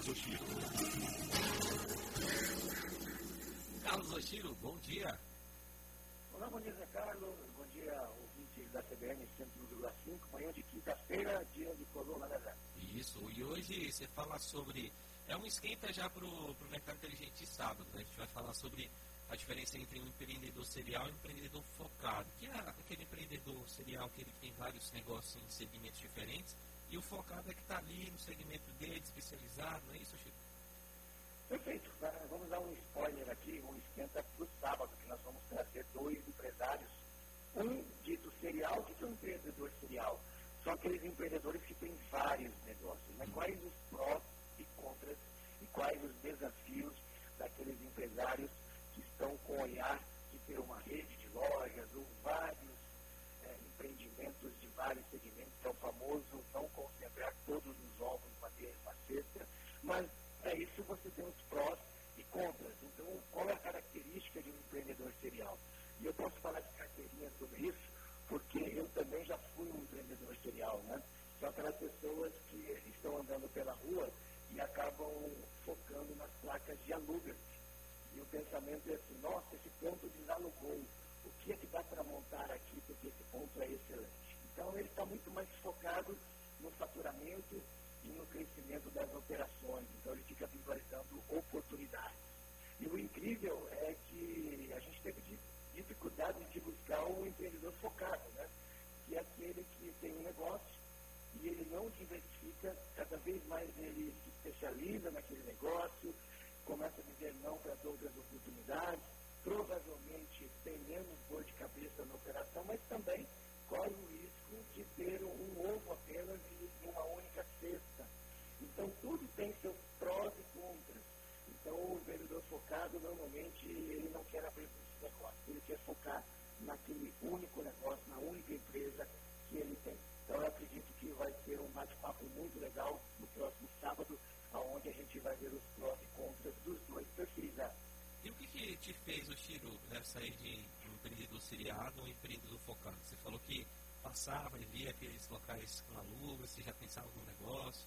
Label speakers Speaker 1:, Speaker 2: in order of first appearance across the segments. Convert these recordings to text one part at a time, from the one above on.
Speaker 1: Oshiro. Carlos Oshiro, bom dia.
Speaker 2: Olá, bom dia, Zé Carlos. Bom dia, ouvintes da CBN 101,5. Manhã de quinta-feira, dia de coluna, né, Zé?
Speaker 1: Isso, e hoje você fala sobre... É um esquenta já para o mercado inteligente de sábado, né? A gente vai falar sobre a diferença entre um empreendedor serial e um empreendedor focado. Que é aquele empreendedor serial que ele tem vários negócios em segmentos diferentes, e o focado é que está ali no segmento dele, especializado, não é isso, Chico?
Speaker 2: Perfeito. Vamos dar um spoiler aqui, um esquenta para o sábado, que nós vamos trazer dois empresários. Um dito serial, que é um empreendedor serial. São aqueles empreendedores que têm vários negócios, né? Quais os prós e contras e quais os desafios daqueles empresários que estão com o olhar de ter uma rede de lojas ou vários empreendimentos de vários segmentos, que é o famoso não concentrar todos os ovos numa mesma cesta, mas para isso você tem os prós e contras. Então, qual é a característica de um empreendedor serial? E eu posso falar de carteirinha sobre isso, porque eu também já fui um empreendedor serial, né? São aquelas pessoas que estão andando pela rua e acabam focando nas placas de aluga-se. E o pensamento é assim, nossa, esse ponto desalugou. O que é que dá para montar aqui, porque esse ponto é excelente. Então, ele está muito mais focado no faturamento e no crescimento das operações. Então, ele fica visualizando oportunidades. E o incrível é que a gente teve dificuldade de buscar um empreendedor focado, né? Que é aquele que tem um negócio e ele não diversifica, cada vez mais ele se especializa naquele negócio, começa a dizer não para outras oportunidades, provavelmente tem menos dor de cabeça na operação, mas também corre o risco de ter um ovo apenas em uma única cesta. Então, tudo tem seus prós e contras. Então, o vendedor focado, normalmente, ele não quer abrir esse negócio, ele quer focar naquele único negócio, na única empresa que ele tem. Então, eu acredito que vai ser um bate-papo muito legal no próximo sábado, onde a gente vai ver os prós e contras dos dois perfis.
Speaker 1: E o que te fez, Oshiro, sair de um empreendedor seriado ou um empreendedor focado? Você falou que passava e via aqueles locais com aluga, você já pensava no negócio?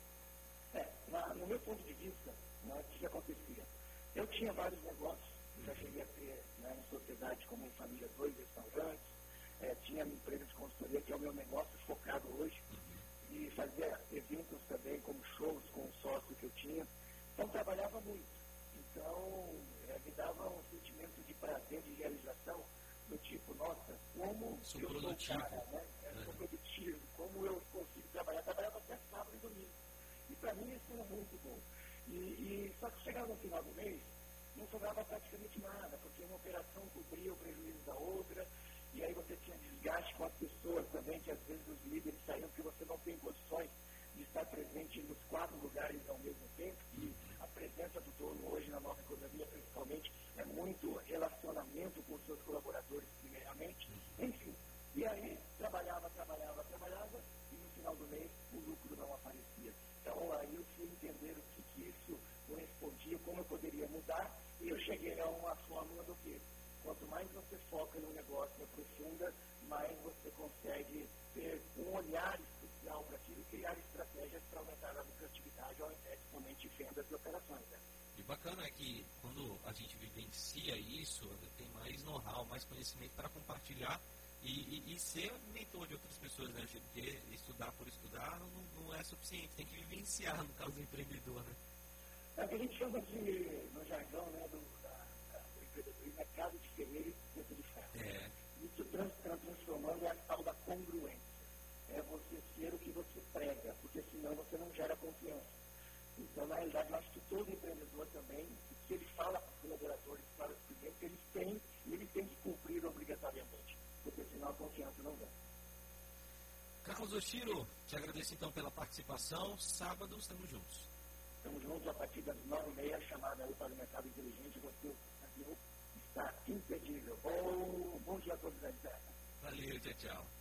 Speaker 2: No meu ponto de vista, o que acontecia? Eu tinha vários negócios, eu já cheguei a ter em sociedade como em família 2 restaurantes, tinha uma empresa de consultoria que é o meu negócio focado hoje, e fazia eventos também, como shows com o sócio que eu tinha. Então, trabalhava muito. Então, me dava um sentimento de prazer, de realização, do tipo, nossa, como
Speaker 1: sou
Speaker 2: eu
Speaker 1: produtivo.
Speaker 2: sou cara, né? Sou produtivo, como eu consigo trabalhar. Trabalhava até sábado e domingo. E para mim isso era muito bom. Só que chegava no final do mês, não sobrava praticamente nada, porque uma operação cobria o prejuízo da outra, e aí você tinha desgaste com as pessoas também, que às vezes os líderes saíam porque você não tem condições de estar presente nos 4 lugares ao mesmo tempo, e a presença do dono hoje na nossa economia, principalmente, é muito relacionamento com os seus colaboradores, primeiramente. Enfim, e aí trabalhava, e no final do mês o lucro não aparecia. Então, aí eu fui entender o que isso correspondia, como eu poderia mudar, e eu cheguei a uma fórmula do quê? Quanto mais você foca no negócio e aprofunda, mais você consegue ter um olhar especial para aquilo e criar estratégias para aumentar a lucratividade ao invés de somente vendas e operações. Né?
Speaker 1: E bacana é que quando a gente vivencia isso, tem mais know-how, mais conhecimento para compartilhar e ser mentor de outras pessoas, né? Porque estudar por estudar não é suficiente, tem que vivenciar, no caso do empreendedor, né?
Speaker 2: É o que a gente chama de, no jargão, né, do empreendedorismo, mercado de ferreiro e dentro de ferro. Isso transformando a tal da congruência. É você ser o que você prega, porque senão você não gera confiança. Então, na realidade, eu acho que todo empreendedor também, se ele fala para os colaboradores, para os clientes, ele tem que cumprir obrigatoriamente, porque senão a confiança não vem.
Speaker 1: Carlos Oshiro, te agradeço então pela participação. Sábado, estamos juntos.
Speaker 2: Estamos juntos a partir das 9h30, chamada aí para o mercado inteligente. Você está imperdível. Bom dia a todos aí.
Speaker 1: Valeu, tchau, tchau.